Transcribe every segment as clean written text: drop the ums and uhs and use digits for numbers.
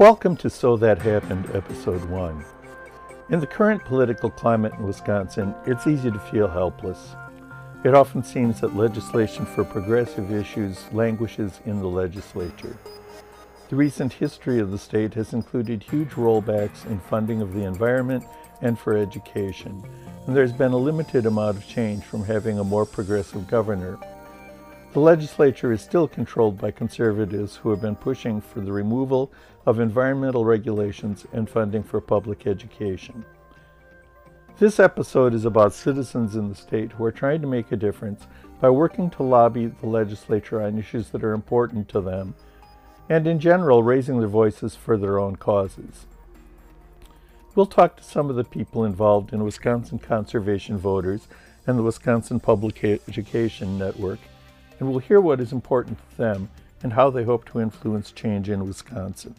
Welcome to So That Happened, Episode 1. In the current political climate in Wisconsin, it's easy to feel helpless. It often seems that legislation for progressive issues languishes in the legislature. The recent history of the state has included huge rollbacks in funding of the environment and for education, and there's been a limited amount of change from having a more progressive governor. The legislature is still controlled by conservatives who have been pushing for the removal of environmental regulations and funding for public education. This episode is about citizens in the state who are trying to make a difference by working to lobby the legislature on issues that are important to them, and in general raising their voices for their own causes. We'll talk to some of the people involved in Wisconsin Conservation Voters and the Wisconsin Public Education Network, and we'll hear what is important to them and how they hope to influence change in Wisconsin.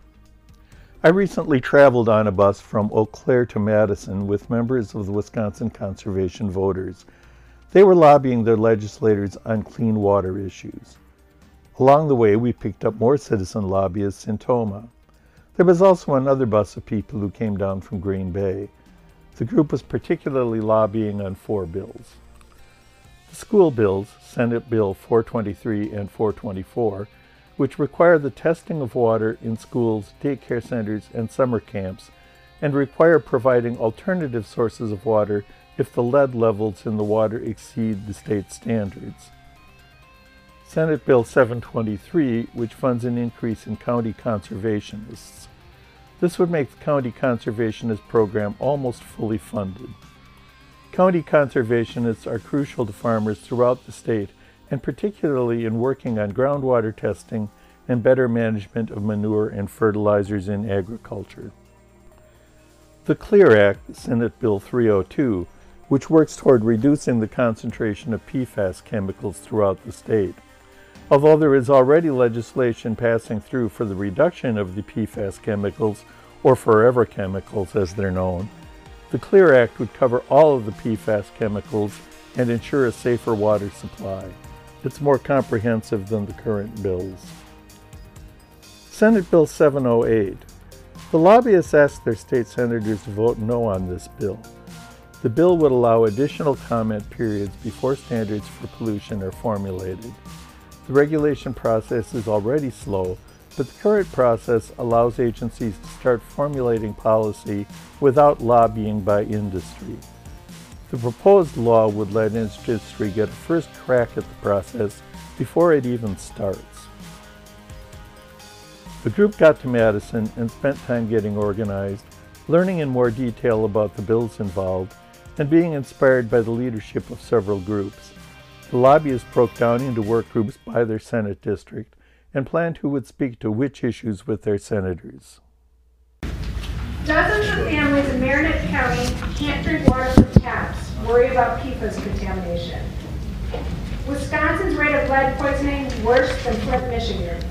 I recently traveled on a bus from Eau Claire to Madison with members of the Wisconsin Conservation Voters. They were lobbying their legislators on clean water issues. Along the way, we picked up more citizen lobbyists in Tomah. There was also another bus of people who came down from Green Bay. The group was particularly lobbying on 4 bills. The school bills, Senate Bill 423 and 424, which require the testing of water in schools, daycare centers, and summer camps, and require providing alternative sources of water if the lead levels in the water exceed the state standards. Senate Bill 723, which funds an increase in county conservationists. This would make the county conservationist program almost fully funded. County conservationists are crucial to farmers throughout the state, and particularly in working on groundwater testing and better management of manure and fertilizers in agriculture. The CLEAR Act, Senate Bill 302, which works toward reducing the concentration of PFAS chemicals throughout the state. Although there is already legislation passing through for the reduction of the PFAS chemicals, or forever chemicals as they're known, the CLEAR Act would cover all of the PFAS chemicals and ensure a safer water supply. It's more comprehensive than the current bills. Senate Bill 708. The lobbyists asked their state senators to vote no on this bill. The bill would allow additional comment periods before standards for pollution are formulated. The regulation process is already slow, but the current process allows agencies to start formulating policy without lobbying by industry. The proposed law would let industry get a first crack at the process before it even starts. The group got to Madison and spent time getting organized, learning in more detail about the bills involved, and being inspired by the leadership of several groups. The lobbyists broke down into work groups by their Senate district and planned who would speak to which issues with their senators. Dozens of families in Marinette County can't drink water from taps, worry about PFAS contamination. Wisconsin's rate of lead poisoning worse than Flint, Michigan's.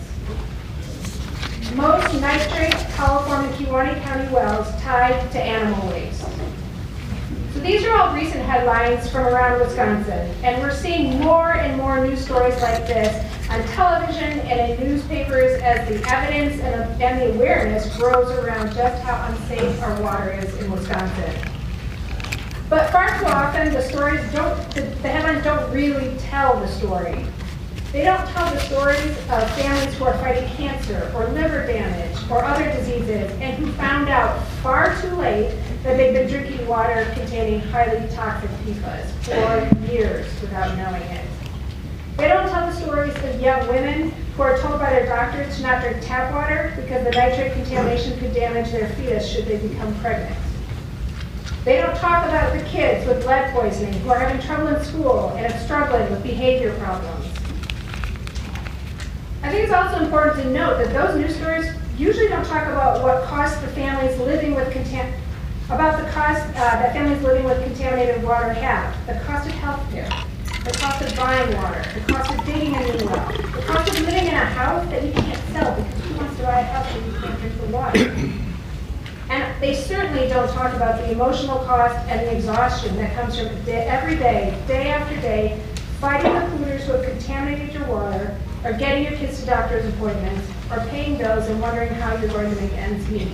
Most nitrate coliform in Kewaunee County wells tied to animal waste. So these are all recent headlines from around Wisconsin, and we're seeing more and more news stories like this on television and in newspapers as the evidence and the awareness grows around just how unsafe our water is in Wisconsin. But far too often, the headlines don't really tell the story. They don't tell the stories of families who are fighting cancer or liver damage or other diseases and who found out far too late that they've been drinking water containing highly toxic PFAS for years without knowing it. They don't tell the stories of young women who are told by their doctors to not drink tap water because the nitrate contamination could damage their fetus should they become pregnant. They don't talk about the kids with lead poisoning who are having trouble in school and are struggling with behavior problems. I think it's also important to note that those news stories usually don't talk about what cost the families living with that families living with contaminated water have, the cost of health care, the cost of buying water, the cost of digging a new well, the cost of living in a house that you can't sell because who wants to buy a house where you can't drink the water? And they certainly don't talk about the emotional cost and the exhaustion that comes from every day, day after day, fighting the polluters who have contaminated your water or getting your kids to doctor's appointments, or paying bills and wondering how you're going to make ends meet.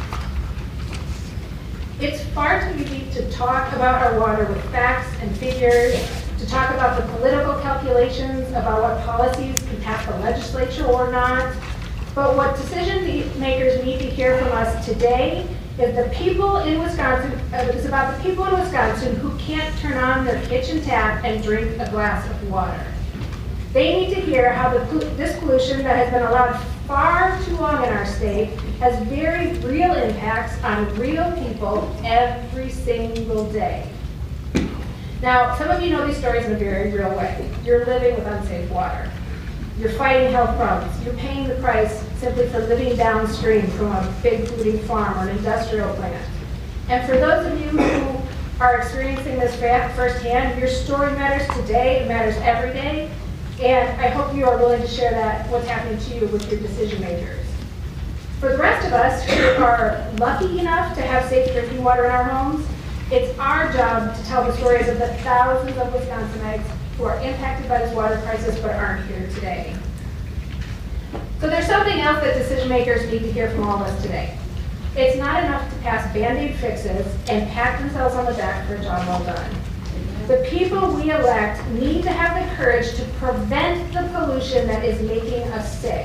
It's far too easy to talk about our water with facts and figures, to talk about the political calculations about what policies can pass the legislature or not. But what decision makers need to hear from us today is the people in Wisconsin, is about the people in Wisconsin who can't turn on their kitchen tap and drink a glass of water. They need to hear how this pollution that has been allowed far too long in our state has very real impacts on real people every single day. Now, some of you know these stories in a very real way. You're living with unsafe water. You're fighting health problems. You're paying the price simply for living downstream from a big polluting farm or an industrial plant. And for those of you who are experiencing this firsthand, your story matters today, it matters every day, and I hope you are willing to share that, what's happening to you with your decision makers. For the rest of us who are lucky enough to have safe drinking water in our homes, it's our job to tell the stories of the thousands of Wisconsinites who are impacted by this water crisis but aren't here today. So there's something else that decision makers need to hear from all of us today. It's not enough to pass Band-Aid fixes and pat themselves on the back for a job well done. The people we elect need to have the courage to prevent the pollution that is making us sick.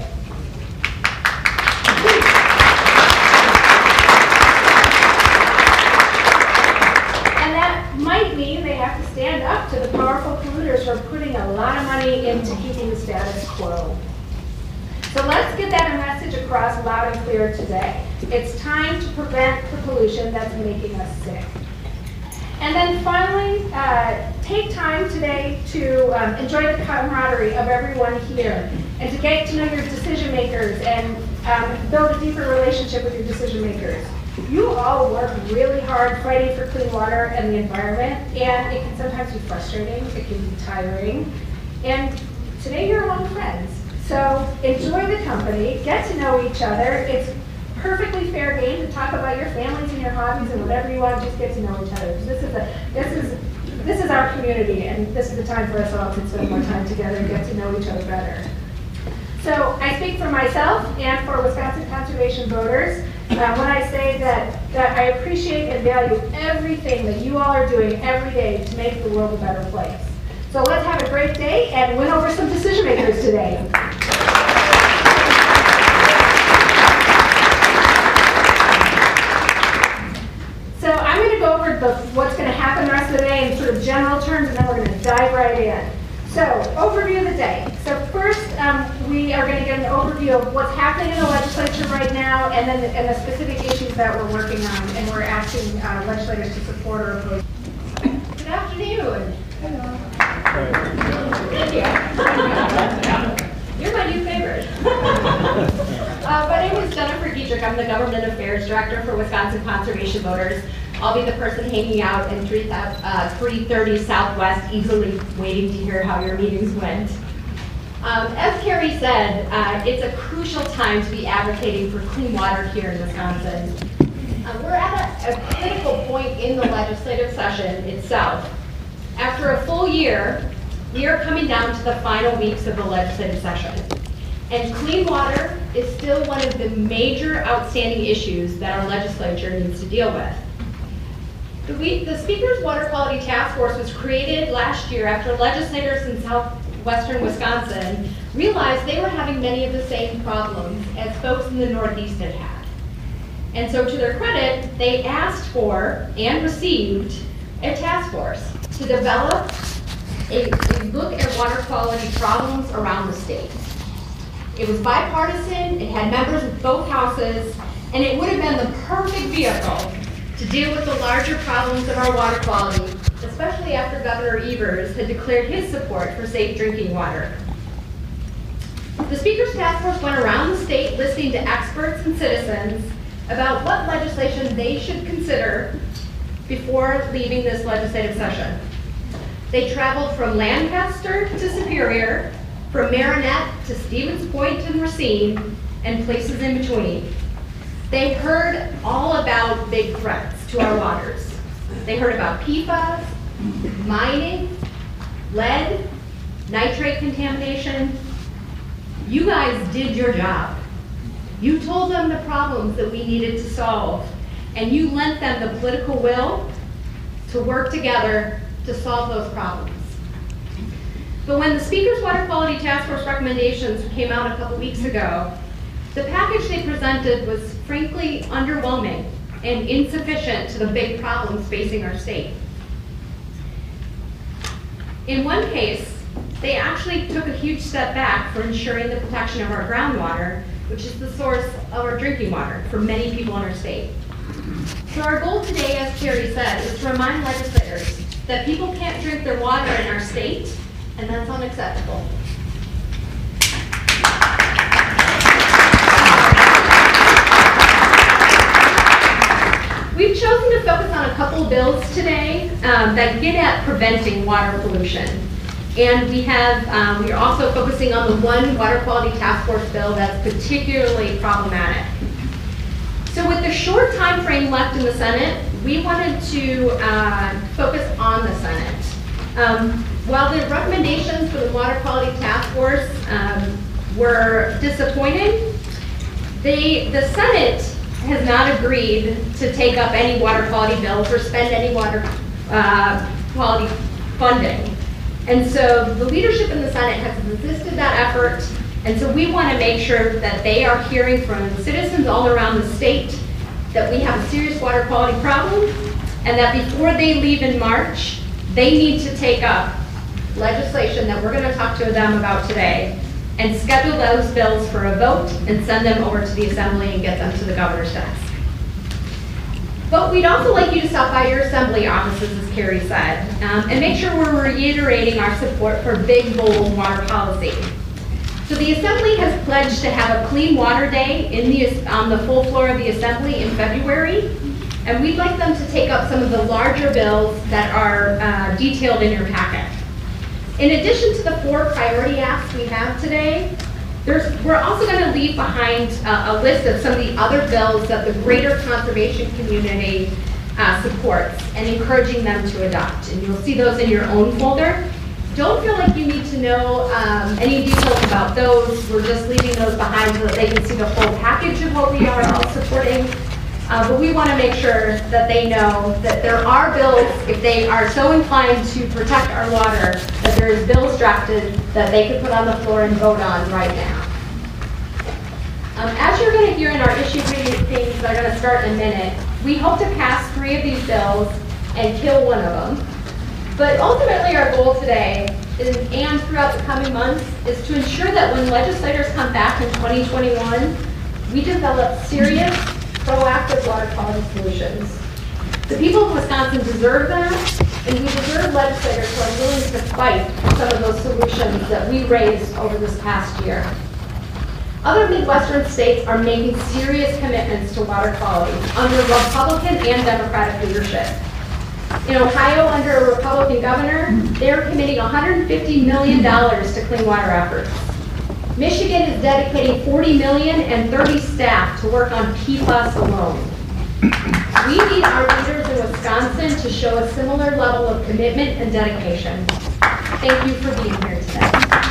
And that might mean they have to stand up to the powerful polluters who are putting a lot of money into keeping the status quo. So let's get that message across loud and clear today. It's time to prevent the pollution that's making us sick. And then finally, take time today to enjoy the camaraderie of everyone here and to get to know your decision makers and build a deeper relationship with your decision makers. You all work really hard fighting for clean water and the environment, and it can sometimes be frustrating, it can be tiring, and today you're among friends. So enjoy the company, get to know each other. It's perfectly fair game to talk about your families and your hobbies and whatever you want, just get to know each other. This is our community, and this is the time for us all to spend more time together and get to know each other better. So I speak for myself and for Wisconsin conservation voters when I say that I appreciate and value everything that you all are doing every day to make the world a better place. So let's have a great day and win over some decision makers today. So I'm going to go over what's going to happen the rest of the day in sort of general terms, and then we're going to dive right in. So overview of the day. So first, we are going to get an overview of what's happening in the legislature right now, and then the specific issues that we're working on, and we're asking legislators to support or oppose. Good afternoon. Hello. Thank you. You're my new favorite. My name is Jennifer Dietrich. I'm the Government Affairs Director for Wisconsin Conservation Voters. I'll be the person hanging out in 330 Southwest, eagerly waiting to hear how your meetings went. As Carrie said, it's a crucial time to be advocating for clean water here in Wisconsin. We're at a critical point in the legislative session itself. After a full year, we are coming down to the final weeks of the legislative session. And clean water is still one of the major outstanding issues that our legislature needs to deal with. The Speaker's Water Quality Task Force was created last year after legislators in southwestern Wisconsin realized they were having many of the same problems as folks in the Northeast had had. And so to their credit, they asked for and received a task force to develop a look at water quality problems around the state. It was bipartisan, it had members of both houses, and it would have been the perfect vehicle to deal with the larger problems of our water quality, especially after Governor Evers had declared his support for safe drinking water. The Speaker's Task Force went around the state listening to experts and citizens about what legislation they should consider before leaving this legislative session. They traveled from Lancaster to Superior, from Marinette to Stevens Point and Racine, and places in between. They heard all about big threats to our waters. They heard about PFAS, mining, lead, nitrate contamination, You guys did your job. You told them the problems that we needed to solve, and you lent them the political will to work together to solve those problems. But when the Speaker's Water Quality Task Force recommendations came out a couple weeks ago, the package they presented was frankly underwhelming and insufficient to the big problems facing our state. In one case, they actually took a huge step back for ensuring the protection of our groundwater, which is the source of our drinking water for many people in our state. So our goal today, as Carrie said, is to remind legislators that people can't drink their water in our state, and that's unacceptable. We've chosen to focus on a couple bills today that get at preventing water pollution. And we are also focusing on the one Water Quality Task Force bill that's particularly problematic. So with the short time frame left in the Senate, we wanted to focus on the Senate. While the recommendations for the Water Quality Task Force were disappointing, the Senate has not agreed to take up any water quality bills or spend any water quality funding. And so the leadership in the Senate has resisted that effort, and so we want to make sure that they are hearing from citizens all around the state that we have a serious water quality problem, and that before they leave in March, they need to take up legislation that we're going to talk to them about today and schedule those bills for a vote and send them over to the Assembly and get them to the governor's desk. But we'd also like you to stop by your Assembly offices, as Carrie said, and make sure we're reiterating our support for big, bold water policy. So the Assembly has pledged to have a Clean Water Day on the full floor of the Assembly in February, and we'd like them to take up some of the larger bills that are detailed in your packet. In addition to the 4 priority acts we have today, we're also going to leave behind a list of some of the other bills that the greater conservation community supports and encouraging them to adopt. And you'll see those in your own folder. Don't feel like you need to know any details about those. We're just leaving those behind so that they can see the full package of what we are all supporting. But we want to make sure that they know that there are bills, if they are so inclined to protect our water, that there is bills drafted that they could put on the floor and vote on right now. As you're going to hear in our issue briefings that are going to start in a minute, we hope to pass 3 of these bills and kill one of them. But ultimately our goal today and throughout the coming months is to ensure that when legislators come back in 2021, we develop serious, proactive water quality solutions. The people of Wisconsin deserve that, and we deserve legislators who are willing to fight for some of those solutions that we raised over this past year. Other Midwestern states are making serious commitments to water quality under Republican and Democratic leadership. In Ohio, under a Republican governor, they're committing $150 million to clean water efforts. Michigan is dedicating $40 million and 30 staff to work on PFAS alone. We need our leaders in Wisconsin to show a similar level of commitment and dedication. Thank you for being here today.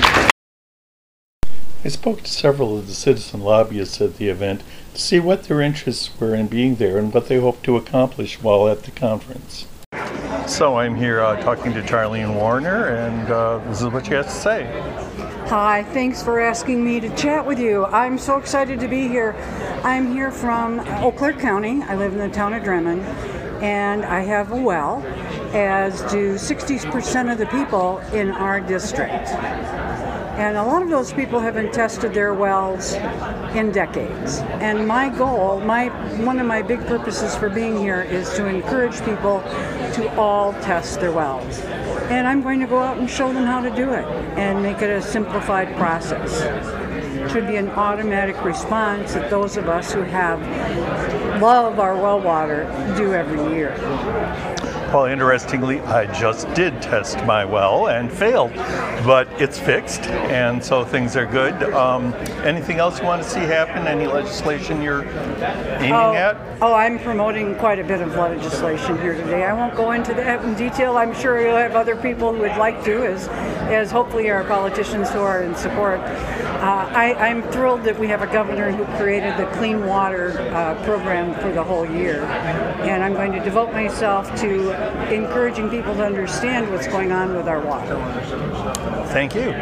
I spoke to several of the citizen lobbyists at the event to see what their interests were in being there and what they hope to accomplish while at the conference. So I'm here talking to Charlene Warner, and this is what she has to say. Hi, thanks for asking me to chat with you. I'm so excited to be here. I'm here from Eau Claire County. I live in the town of Drummond, and I have a well, as do 60% of the people in our district. And a lot of those people haven't tested their wells in decades. And my goal, one of my big purposes for being here is to encourage people to all test their wells. And I'm going to go out and show them how to do it and make it a simplified process. It should be an automatic response that those of us who love our well water do every year. Well, interestingly, I just did test my well and failed, but it's fixed, and so things are good. Anything else you want to see happen? Any legislation you're aiming at? Oh, I'm promoting quite a bit of legislation here today. I won't go into that in detail. I'm sure you'll have other people who would like to, as hopefully our politicians who are in support. I'm thrilled that we have a governor who created the Clean Water program for the whole year. And I'm going to devote myself to encouraging people to understand what's going on with our water. Thank you.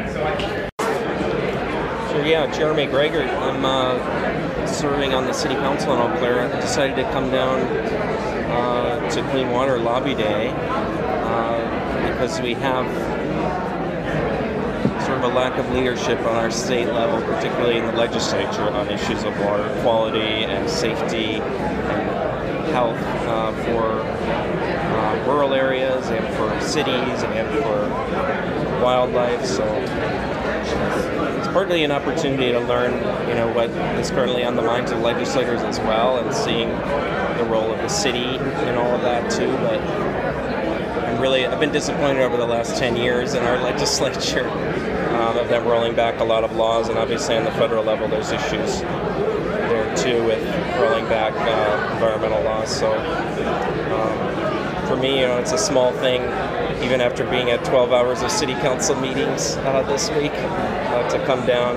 Sure, yeah, Jeremy Greger. I'm serving on the City Council in Eau Claire. I decided to come down to Clean Water Lobby Day because we have sort of a lack of leadership on our state level, particularly in the legislature, on issues of water quality and safety and health for rural areas and for cities and for wildlife. So it's partly an opportunity to learn, what is currently on the minds of legislators as well, and seeing the role of the city in all of that too. But I've been disappointed over the last 10 years in our legislature of them rolling back a lot of laws, and obviously on the federal level there's issues there too with rolling back environmental laws. So for me, it's a small thing, even after being at 12 hours of city council meetings this week, to come down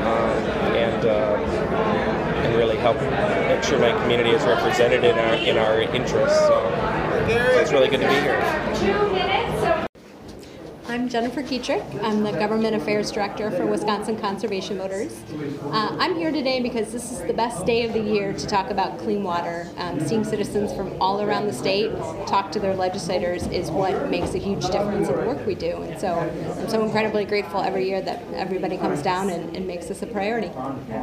and really help make sure my community is represented in our interests. So it's really good to be here. 2 minutes. I'm Jennifer Kietrich. I'm the Government Affairs Director for Wisconsin Conservation Voters. I'm here today because this is the best day of the year to talk about clean water. Seeing citizens from all around the state talk to their legislators is what makes a huge difference in the work we do. And so I'm so incredibly grateful every year that everybody comes down and makes this a priority.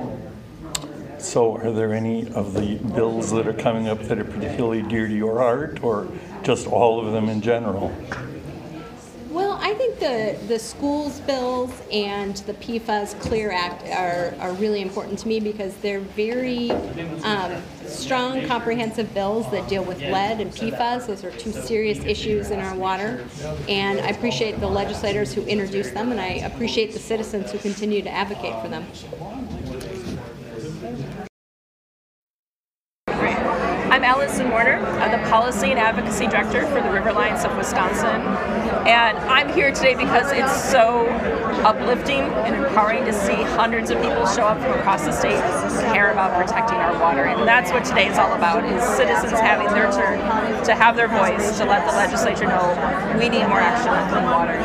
So are there any of the bills that are coming up that are particularly dear to your heart, or just all of them in general? Well, I think the schools bills and the PFAS Clear Act are really important to me because they're very strong, comprehensive bills that deal with lead and PFAS. Those are two serious issues in our water. And I appreciate the legislators who introduced them, and I appreciate the citizens who continue to advocate for them. I'm Allison Warner, the Policy and Advocacy Director for the River Alliance of Wisconsin, and I'm here today because it's so uplifting and empowering to see hundreds of people show up from across the state who care about protecting our water, and that's what today is all about, is citizens having their turn to have their voice, to let the legislature know we need more action on clean water.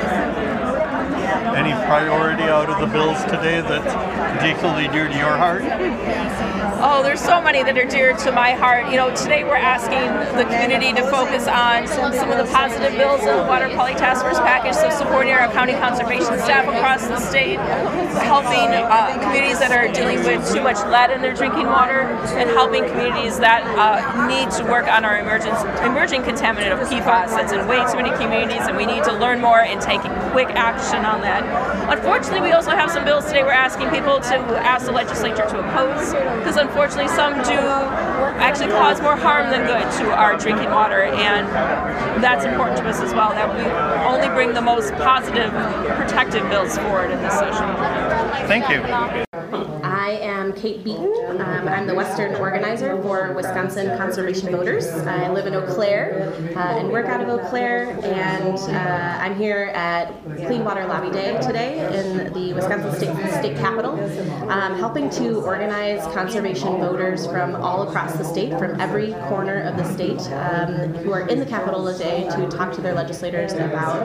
Any priority out of the bills today that's particularly dear to your heart? Oh, there's so many that are dear to my heart. Today we're asking the community to focus on some of the positive bills in the Water Quality Task Force package, so supporting our county conservation staff across the state, helping communities that are dealing with too much lead in their drinking water, and helping communities that need to work on our emerging contaminant of PFAS that's in way too many communities, and we need to learn more and take quick action on that. Unfortunately, we also have some bills today we're asking people to ask the legislature to oppose, because unfortunately some do actually cause more harm than good to our drinking water, and that's important to us as well, that we only bring the most positive, protective bills forward in this session. Thank you. I am Kate Beaton. I'm the Western organizer for Wisconsin Conservation Voters. I live in Eau Claire and work out of Eau Claire, and I'm here at Clean Water Lobby Day today in the Wisconsin State Capitol, helping to organize conservation voters from all across the state, from every corner of the state, who are in the Capitol today to talk to their legislators about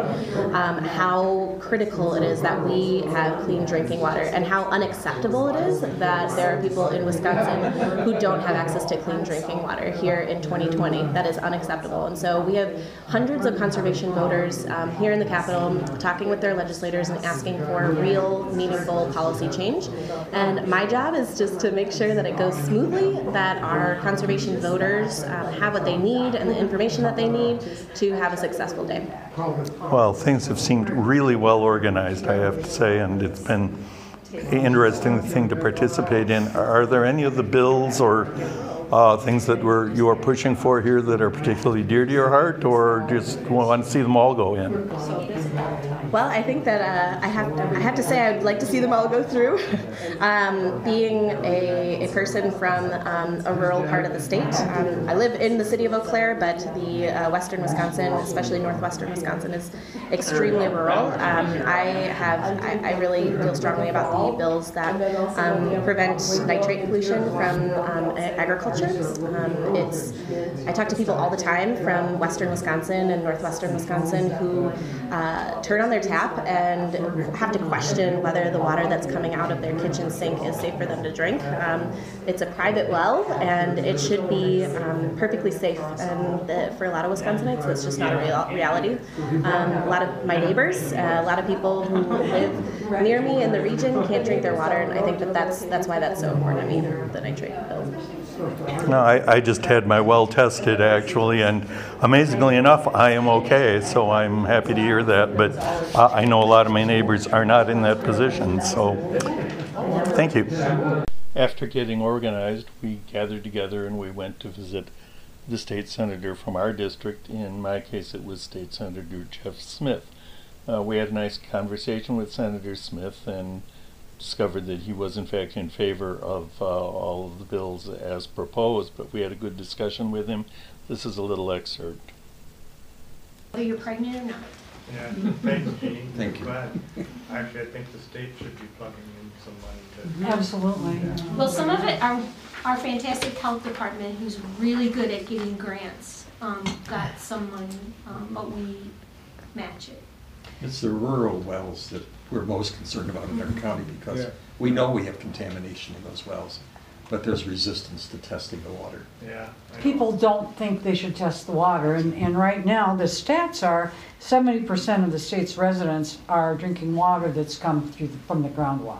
how critical it is that we have clean drinking water, and how unacceptable it is that there are people in Wisconsin who don't have access to clean drinking water here in 2020. That is unacceptable. And so we have hundreds of conservation voters here in the Capitol talking with their legislators and asking for real, meaningful policy change. And my job is just to make sure that it goes smoothly, that our conservation voters have what they need and the information that they need to have a successful day. Well, things have seemed really well organized, I have to say, and it's been an interesting thing to participate in. Are there any of the bills or things that you are pushing for here that are particularly dear to your heart, or just want to see them all go in? Well, I think that I have to say I would like to see them all go through. Being a person from a rural part of the state, I live in the city of Eau Claire, but the western Wisconsin, especially northwestern Wisconsin, is extremely rural. I really feel strongly about the bills that prevent nitrate pollution from agriculture. I talk to people all the time from western Wisconsin and northwestern Wisconsin who turn on their tap and have to question whether the water that's coming out of their kitchen sink is safe for them to drink. It's a private well, and it should be perfectly safe. And for a lot of Wisconsinites, that's just not a reality. A lot of my neighbors, a lot of people who live near me in the region can't drink their water, and I think that's why that's so important to me, the nitrate bill. No, I just had my well tested actually, and amazingly enough, I am okay, so I'm happy to hear that, but I know a lot of my neighbors are not in that position, so thank you. After getting organized, we gathered together and we went to visit the state senator from our district. In my case, it was State Senator Jeff Smith. We had a nice conversation with Senator Smith and discovered that he was in fact in favor of all of the bills as proposed, but we had a good discussion with him. This is a little excerpt. Whether you're pregnant or not. Yeah, thanks, Jean. Thank you. Glad. Actually, I think the state should be plugging in some money to. Absolutely. Well, some of it, our fantastic health department, who's really good at getting grants, got some money, but we match it. It's the rural wells that we're most concerned about in our county because we know we have contamination in those wells, but there's resistance to testing the water. Yeah. People don't think they should test the water, and right now the stats are 70% of the state's residents are drinking water that's come from the groundwater.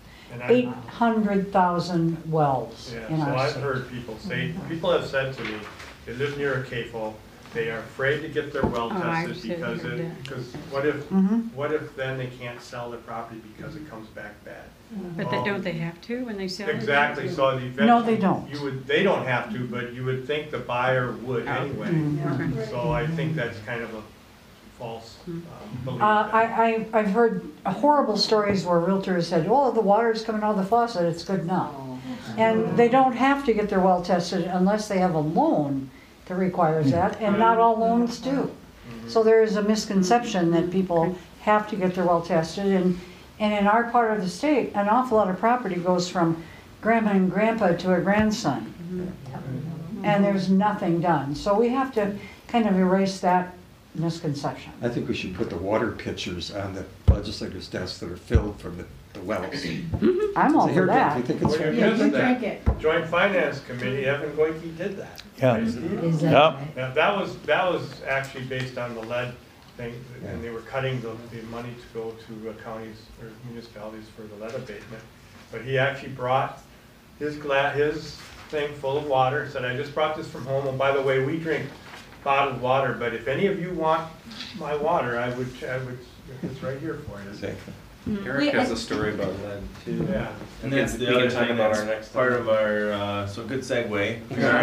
800,000 wells in our I've state. heard people have said to me, they live near a CAFO, they are afraid to get their well tested because what if then they can't sell their property because it comes back bad? But don't they have to when they sell it? Exactly. So No, they don't. They don't have to, but you would think the buyer would anyway. So I think that's kind of a false belief. I've heard horrible stories where realtors said, "Oh, the water's coming out of the faucet; it's good enough," and they don't have to get their well tested unless they have a loan that requires that, and not all loans do. So there is a misconception that people have to get their well tested, and in our part of the state, an awful lot of property goes from grandma and grandpa to a grandson, and there's nothing done. So we have to kind of erase that misconception. I think we should put the water pitchers on the legislators' desks that are filled from the wells. I'm all So for here, that. do you think it's Well, you missed that. Joint Finance Committee, Evan Goyke did that. Yeah. Now, that was actually based on the lead thing, and they were cutting the money to go to counties or municipalities for the lead abatement. But he actually brought his thing full of water, said, "I just brought this from home, and by the way, we drink bottled water, but if any of you want my water, I would it's right here for you." Exactly. Eric has a story about lead too. Yeah. And that's the other thing that's part of our, so good segue.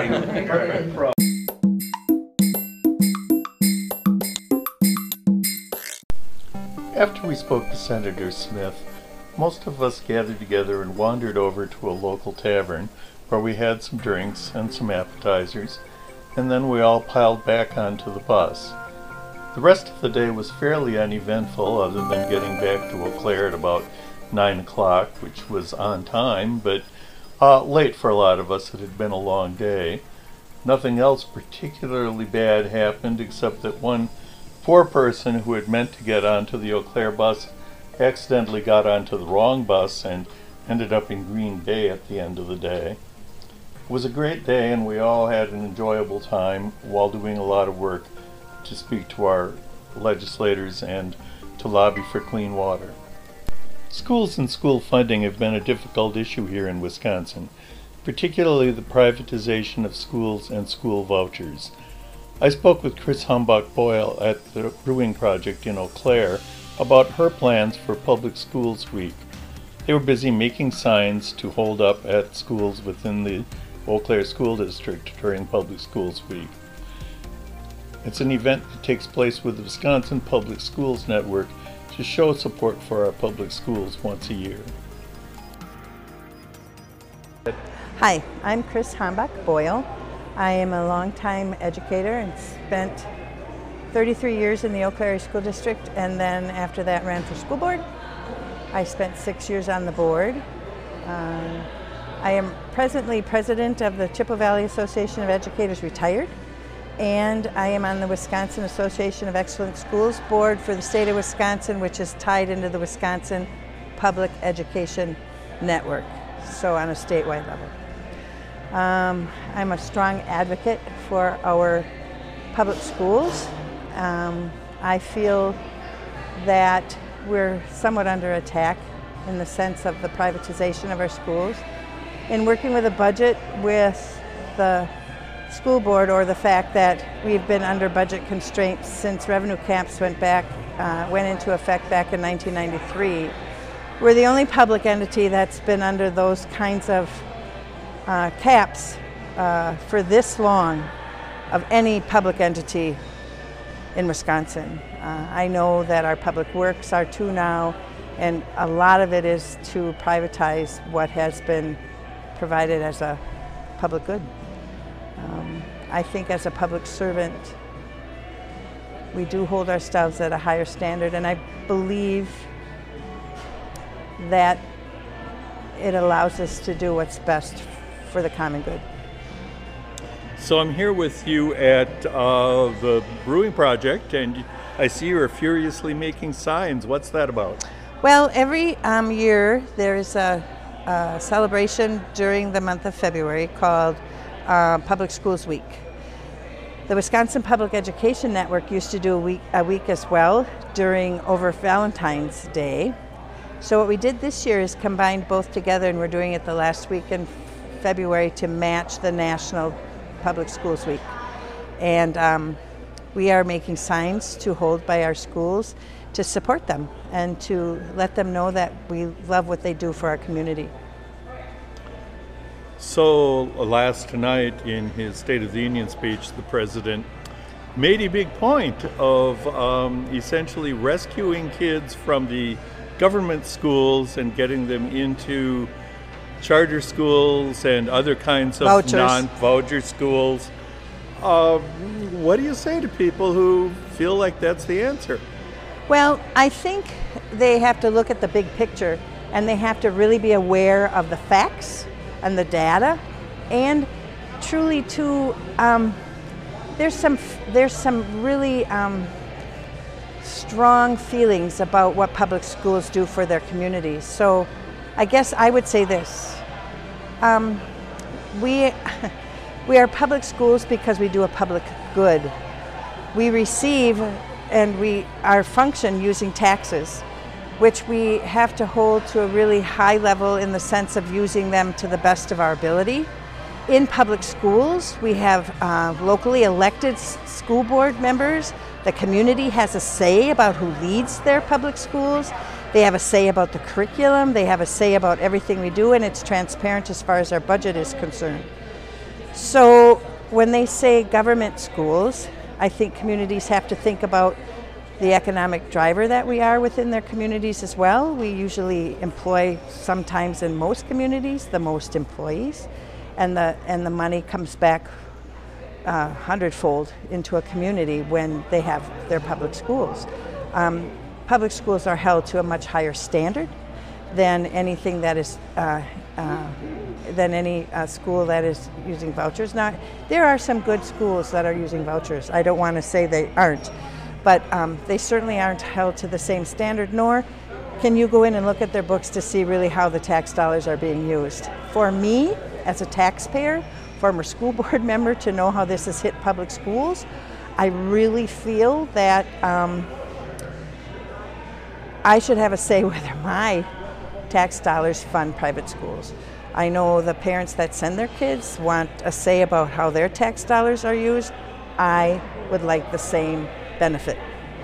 After we spoke to Senator Smith, most of us gathered together and wandered over to a local tavern where we had some drinks and some appetizers, and then we all piled back onto the bus. The rest of the day was fairly uneventful other than getting back to Eau Claire at about 9 o'clock, which was on time, but late for a lot of us. It had been a long day. Nothing else particularly bad happened except that one poor person who had meant to get onto the Eau Claire bus accidentally got onto the wrong bus and ended up in Green Bay at the end of the day. It was a great day and we all had an enjoyable time while doing a lot of work to speak to our legislators and to lobby for clean water. Schools and school funding have been a difficult issue here in Wisconsin, particularly the privatization of schools and school vouchers. I spoke with Chris Humbach-Boyle at the Brewing Project in Eau Claire about her plans for Public Schools Week. They were busy making signs to hold up at schools within the Eau Claire School District during Public Schools Week. It's an event that takes place with the Wisconsin Public Schools Network to show support for our public schools once a year. Hi, I'm Chris Hombach-Boyle. I am a longtime educator and spent 33 years in the Eau Claire School District, and then after that ran for school board. I spent 6 years on the board. I am presently president of the Chippewa Valley Association of Educators Retired, and I am on the Wisconsin Association of Excellent Schools board for the state of Wisconsin, which is tied into the Wisconsin Public Education Network, so on a statewide level. I'm a strong advocate for our public schools. I feel that we're somewhat under attack in the sense of the privatization of our schools. In working with a budget with the school board, or the fact that we've been under budget constraints since revenue caps went into effect back in 1993, we're the only public entity that's been under those kinds of caps for this long of any public entity in Wisconsin. I know that our public works are too now, and a lot of it is to privatize what has been provided as a public good. I think as a public servant, we do hold ourselves at a higher standard, and I believe that it allows us to do what's best for the common good. So I'm here with you at the Brewing Project, and I see you're furiously making signs. What's that about? Well, every year there's a celebration during the month of February called Public Schools Week. The Wisconsin Public Education Network used to do a week as well over Valentine's Day. So what we did this year is combined both together, and we're doing it the last week in February to match the National Public Schools Week. And we are making signs to hold by our schools to support them and to let them know that we love what they do for our community. So last night in his State of the Union speech, the president made a big point of essentially rescuing kids from the government schools and getting them into charter schools and other kinds of non-voucher schools. What do you say to people who feel like that's the answer? Well, I think they have to look at the big picture, and they have to really be aware of the facts and the data, and truly there's some really strong feelings about what public schools do for their communities. So I guess I would say this. We are public schools because we do a public good. We receive and we are function using taxes, which we have to hold to a really high level in the sense of using them to the best of our ability. In public schools, we have locally elected school board members. The community has a say about who leads their public schools. They have a say about the curriculum. They have a say about everything we do, and it's transparent as far as our budget is concerned. So when they say government schools, I think communities have to think about the economic driver that we are within their communities as well. We usually employ, sometimes in most communities, the most employees, and the money comes back hundredfold into a community when they have their public schools. Public schools are held to a much higher standard than anything that is than any school that is using vouchers. Now, there are some good schools that are using vouchers. I don't want to say they aren't, but they certainly aren't held to the same standard, nor can you go in and look at their books to see really how the tax dollars are being used. For me, as a taxpayer, former school board member, to know how this has hit public schools, I really feel that I should have a say whether my tax dollars fund private schools. I know the parents that send their kids want a say about how their tax dollars are used. I would like the same benefit.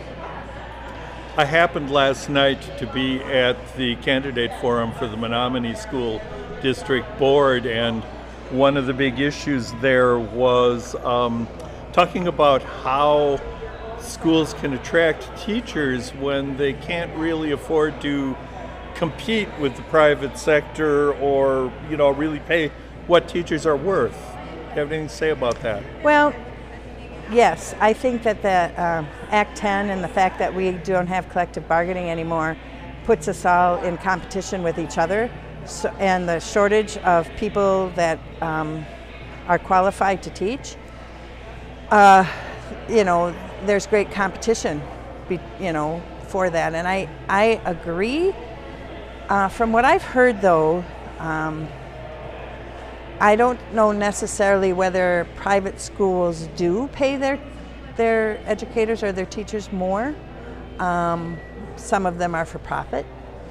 I happened last night to be at the candidate forum for the Menominee School District Board, and one of the big issues there was talking about how schools can attract teachers when they can't really afford to compete with the private sector or, really pay what teachers are worth. Do you have anything to say about that? Well, yes, I think that the Act 10 and the fact that we don't have collective bargaining anymore puts us all in competition with each other. So, and the shortage of people that are qualified to teach, there's great competition, for that. And I agree. From what I've heard, though, I don't know necessarily whether private schools do pay their educators or their teachers more. Some of them are for profit.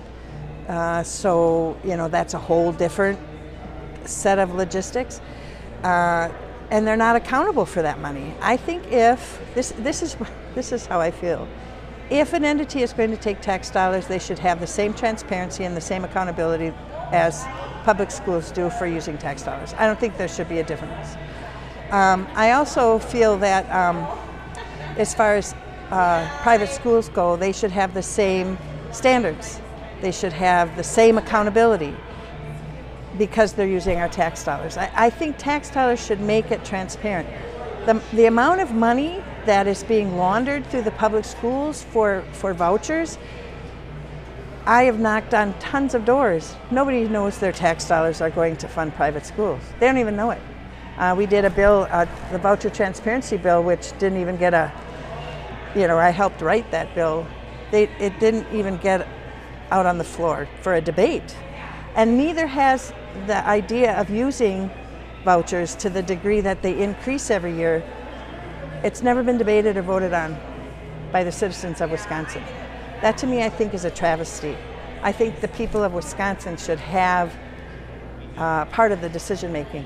So that's a whole different set of logistics. And they're not accountable for that money. I think if, this is how I feel, if an entity is going to take tax dollars, they should have the same transparency and the same accountability as public schools do for using tax dollars. I don't think there should be a difference. I also feel that as far as private schools go, they should have the same standards. They should have the same accountability because they're using our tax dollars. I think tax dollars should make it transparent. The amount of money that is being laundered through the public schools for vouchers, I have knocked on tons of doors. Nobody knows their tax dollars are going to fund private schools. They don't even know it. We did a bill, the voucher transparency bill, which didn't even get I helped write that bill. It didn't even get out on the floor for a debate. And neither has the idea of using vouchers to the degree that they increase every year. It's never been debated or voted on by the citizens of Wisconsin. That to me, I think, is a travesty. I think the people of Wisconsin should have part of the decision making.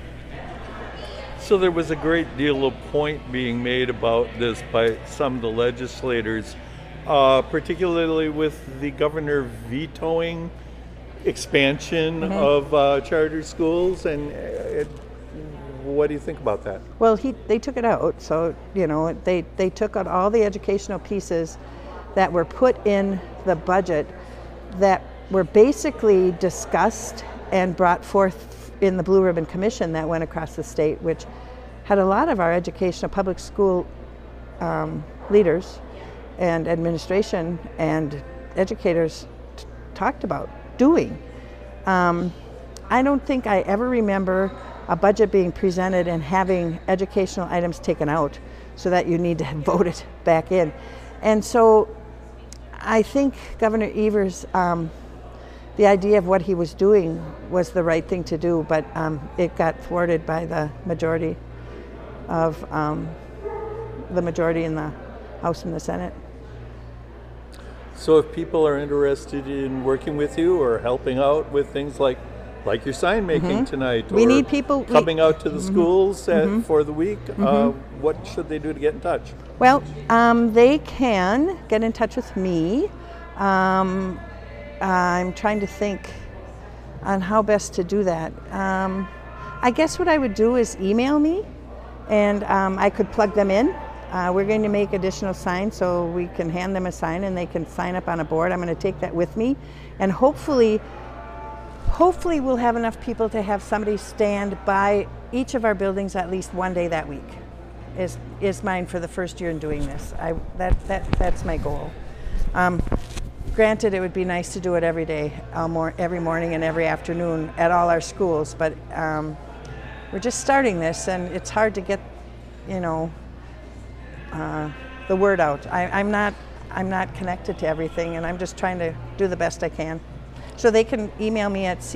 So there was a great deal of point being made about this by some of the legislators, particularly with the governor vetoing expansion of charter schools. And what do you think about that? Well, they took it out. So, they took out all the educational pieces that were put in the budget that were basically discussed and brought forth in the Blue Ribbon Commission that went across the state, which had a lot of our educational public school leaders and administration and educators talked about doing. I don't think I ever remember a budget being presented and having educational items taken out so that you need to vote it back in. And so I think Governor Evers, the idea of what he was doing was the right thing to do, but it got thwarted by the majority of the majority in the House and the Senate. So if people are interested in working with you or helping out with things like your sign making tonight, we or need people coming out to the schools for the week, what should they do to get in touch? Well, they can get in touch with me. I'm trying to think on how best to do that. I guess what I would do is email me, and I could plug them in. We're going to make additional signs so we can hand them a sign and they can sign up on a board. I'm going to take that with me, and hopefully we'll have enough people to have somebody stand by each of our buildings at least one day that week. Is mine for the first year in doing this. That's my goal. Granted, it would be nice to do it every day, every morning and every afternoon at all our schools, but we're just starting this, and it's hard to get, the word out. I'm not connected to everything, and I'm just trying to do the best I can. So they can email me at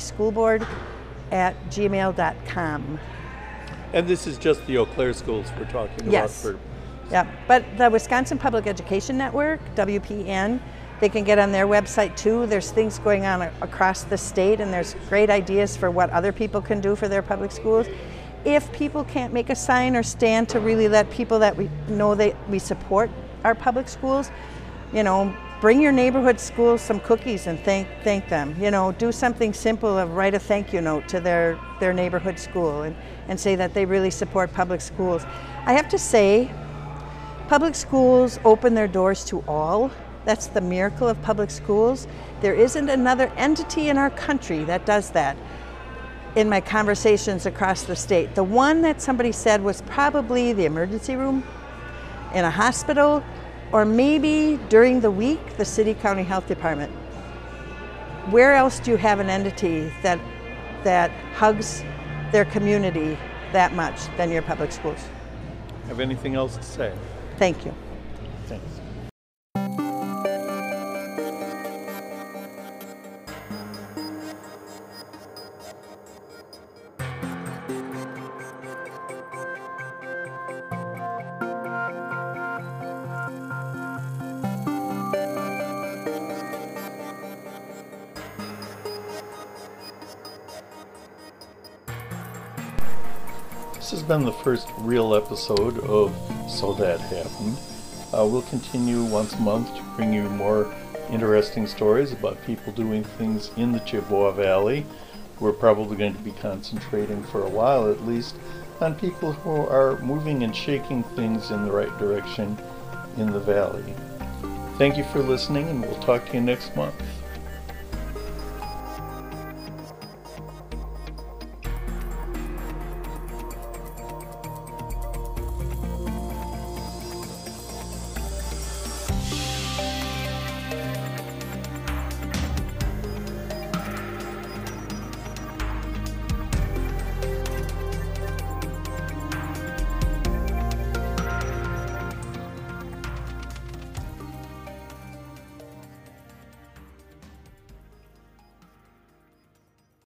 chbschoolboard@gmail.com. And this is just the Eau Claire schools we're talking about. Yes. Yeah, but the Wisconsin Public Education Network, WPN, they can get on their website too. There's things going on across the state, and there's great ideas for what other people can do for their public schools. If people can't make a sign or stand to really let people that we know that we support our public schools, bring your neighborhood schools some cookies and thank them. You know, do something simple of write a thank you note to their neighborhood school and say that they really support public schools. I have to say, public schools open their doors to all. That's the miracle of public schools. There isn't another entity in our country that does that. In my conversations across the state, the one that somebody said was probably the emergency room in a hospital, or maybe during the week, the city county health department. Where else do you have an entity that hugs their community that much than your public schools? Have anything else to say? Thank you. Thanks. This has been the first real episode of So That Happened. We'll continue once a month to bring you more interesting stories about people doing things in the Chippewa Valley. We're probably going to be concentrating for a while at least on people who are moving and shaking things in the right direction in the valley. Thank you for listening, and we'll talk to you next month.